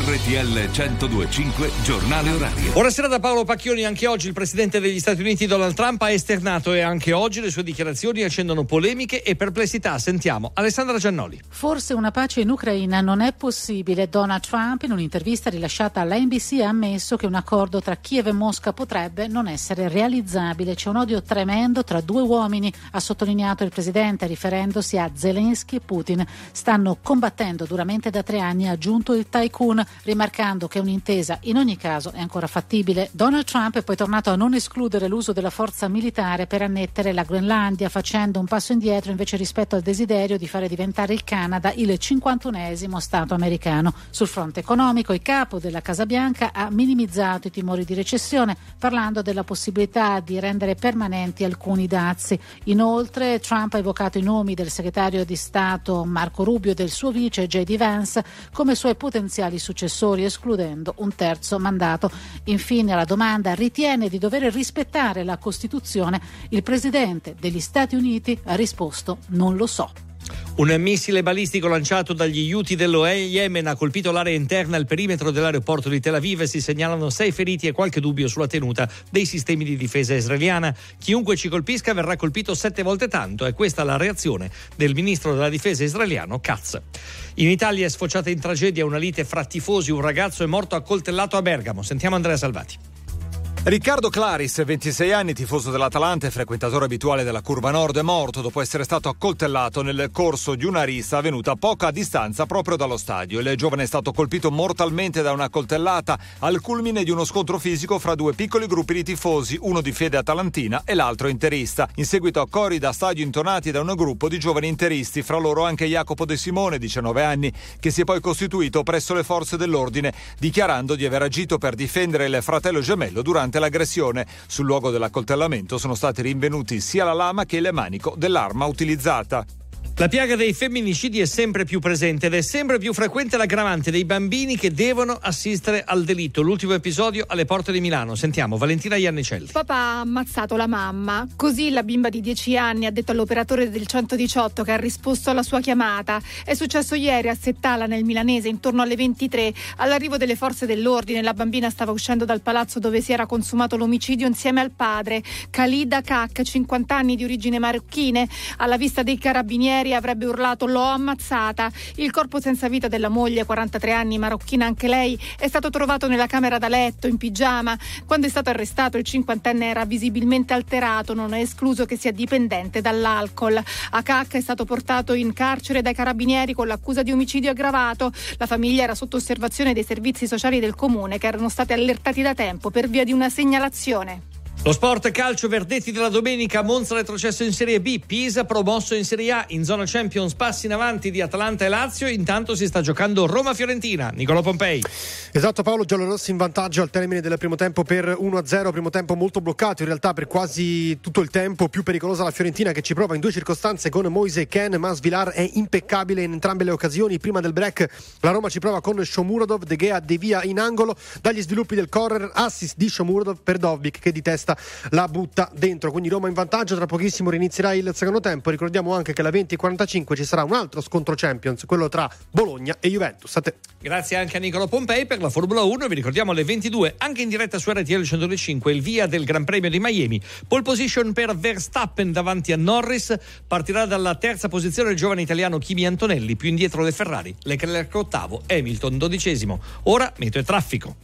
RTL 102.5 Giornale Orario. Buonasera da Paolo Pacchioni. Anche oggi il presidente degli Stati Uniti Donald Trump ha esternato, e anche oggi le sue dichiarazioni accendono polemiche e perplessità. Sentiamo Alessandra Giannoli. Forse una pace in Ucraina non è possibile. Donald Trump, in un'intervista rilasciata alla NBC, ha ammesso che un accordo tra Kiev e Mosca potrebbe non essere realizzabile. C'è un odio tremendo tra due uomini, ha sottolineato il presidente, riferendosi a Zelensky e Putin. Stanno combattendo duramente da 3 anni, ha aggiunto il tycoon, rimarcando che un'intesa in ogni caso è ancora fattibile. Donald Trump è poi tornato a non escludere l'uso della forza militare per annettere la Groenlandia, facendo un passo indietro invece rispetto al desiderio di fare diventare il Canada il 51esimo stato americano. Sul fronte economico, il capo della Casa Bianca ha minimizzato i timori di recessione, parlando della possibilità di rendere permanenti alcuni dazi. Inoltre Trump ha evocato i nomi del segretario di Stato Marco Rubio e del suo vice J.D. Vance come suoi potenziali successori, escludendo un terzo mandato. Infine, alla domanda: ritiene di dover rispettare la Costituzione? Il presidente degli Stati Uniti ha risposto: non lo so. Un missile balistico lanciato dagli Houthi dello Yemen ha colpito l'area interna e il perimetro dell'aeroporto di Tel Aviv. Si segnalano 6 feriti e qualche dubbio sulla tenuta dei sistemi di difesa israeliana. Chiunque ci colpisca verrà colpito 7 volte tanto. È questa la reazione del ministro della difesa israeliano Katz. In Italia è sfociata in tragedia una lite fra tifosi. Un ragazzo è morto accoltellato a Bergamo. Sentiamo Andrea Salvati. Riccardo Claris, 26 anni, tifoso dell'Atalanta e frequentatore abituale della Curva Nord, è morto dopo essere stato accoltellato nel corso di una rissa avvenuta a poca distanza proprio dallo stadio. Il giovane è stato colpito mortalmente da una coltellata al culmine di uno scontro fisico fra 2 piccoli gruppi di tifosi, uno di fede atalantina e l'altro interista. In seguito a cori da stadio intonati da un gruppo di giovani interisti, fra loro anche Jacopo De Simone, 19 anni, che si è poi costituito presso le forze dell'ordine, dichiarando di aver agito per difendere il fratello gemello durante l'aggressione. Sul luogo dell'accoltellamento sono stati rinvenuti sia la lama che il manico dell'arma utilizzata. La piaga dei femminicidi è sempre più presente ed è sempre più frequente l'aggravante dei bambini che devono assistere al delitto. L'ultimo episodio alle porte di Milano. Sentiamo Valentina Iannicelli. Papà ha ammazzato la mamma. Così la bimba di 10 anni ha detto all'operatore del 118 che ha risposto alla sua chiamata. È successo ieri a Settala, nel Milanese, intorno alle 23. All'arrivo delle forze dell'ordine, la bambina stava uscendo dal palazzo dove si era consumato l'omicidio insieme al padre, Khalida Kak, 50 anni, di origini marocchine. Alla vista dei carabinieri avrebbe urlato: l'ho ammazzata. Il corpo senza vita della moglie, 43 anni, marocchina anche lei, è stato trovato nella camera da letto in pigiama. Quando è stato arrestato il 50enne era visibilmente alterato, non è escluso che sia dipendente dall'alcol. Akak è stato portato in carcere dai carabinieri con l'accusa di omicidio aggravato. La famiglia era sotto osservazione dei servizi sociali del comune, che erano stati allertati da tempo per via di una segnalazione. Lo sport calcio, verdetti della domenica: Monza retrocesso in Serie B, Pisa promosso in Serie A, in zona Champions passi in avanti di Atalanta e Lazio. Intanto si sta giocando Roma-Fiorentina. Nicolò Pompei. Esatto Paolo, giallorossi in vantaggio al termine del primo tempo per 1-0, primo tempo molto bloccato in realtà per quasi tutto il tempo, più pericolosa la Fiorentina che ci prova in 2 circostanze con Moise Kean, ma Svilar è impeccabile in entrambe le occasioni. Prima del break la Roma ci prova con Shomurodov, De Gea devia in angolo, dagli sviluppi del corner, assist di Shomurodov per Dovbyk che di testa la butta dentro, quindi Roma in vantaggio. Tra pochissimo inizierà il secondo tempo. Ricordiamo anche che alle 20:45 ci sarà un altro scontro Champions, quello tra Bologna e Juventus. A te. Grazie anche a Nicolò Pompei per la Formula 1. Vi ricordiamo alle 22 anche in diretta su RTL 102.5 il via del Gran Premio di Miami. Pole position per Verstappen davanti a Norris. Partirà dalla terza posizione il giovane italiano Kimi Antonelli, più indietro le Ferrari, Leclerc ottavo, Hamilton 12esimo. Ora meteo e traffico.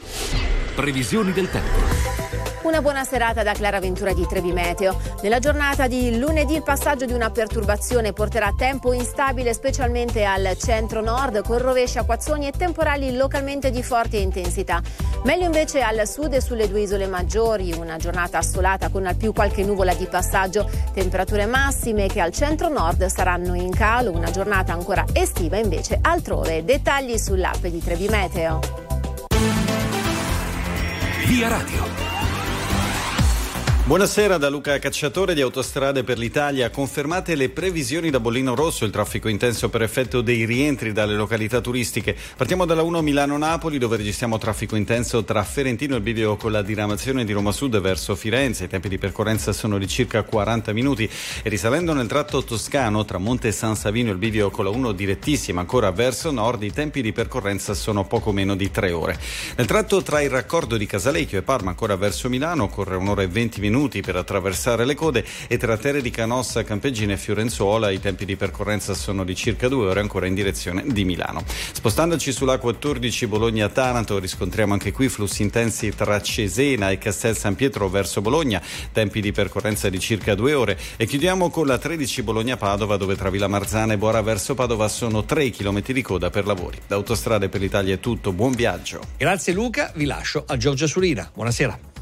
Previsioni del tempo. Una buona serata da Clara Ventura di Trevi Meteo. Nella giornata di lunedì il passaggio di una perturbazione porterà tempo instabile specialmente al centro-nord, con rovesci, acquazzoni e temporali localmente di forte intensità. Meglio invece al sud e sulle 2 isole maggiori, una giornata assolata con al più qualche nuvola di passaggio. Temperature massime che al centro-nord saranno in calo, una giornata ancora estiva invece altrove. Dettagli sull'app di Trevi Meteo. Via Radio. Buonasera da Luca Cacciatore di Autostrade per l'Italia. Confermate le previsioni da bollino rosso, il traffico intenso per effetto dei rientri dalle località turistiche. Partiamo dalla 1 Milano-Napoli, dove registriamo traffico intenso tra Ferentino e il bivio con la diramazione di Roma Sud verso Firenze. I tempi di percorrenza sono di circa 40 minuti e risalendo nel tratto toscano tra Monte San Savino e il bivio con la 1 direttissima ancora verso nord, i tempi di percorrenza sono poco meno di 3 ore. Nel tratto tra il raccordo di Casalecchio e Parma ancora verso Milano occorre 1 ora e 20 minuti per attraversare le code e tra Terre di Canossa, Campeggine e Fiorenzuola i tempi di percorrenza sono di circa 2 ore ancora in direzione di Milano. Spostandoci sulla 14 Bologna-Taranto riscontriamo anche qui flussi intensi tra Cesena e Castel San Pietro verso Bologna, tempi di percorrenza di circa 2 ore e chiudiamo con la 13 Bologna-Padova dove tra Villa Marzana e Bora verso Padova sono 3 chilometri di coda per lavori. Da Autostrade per l'Italia è tutto, buon viaggio. Grazie Luca, vi lascio a Giorgia Surina. Buonasera.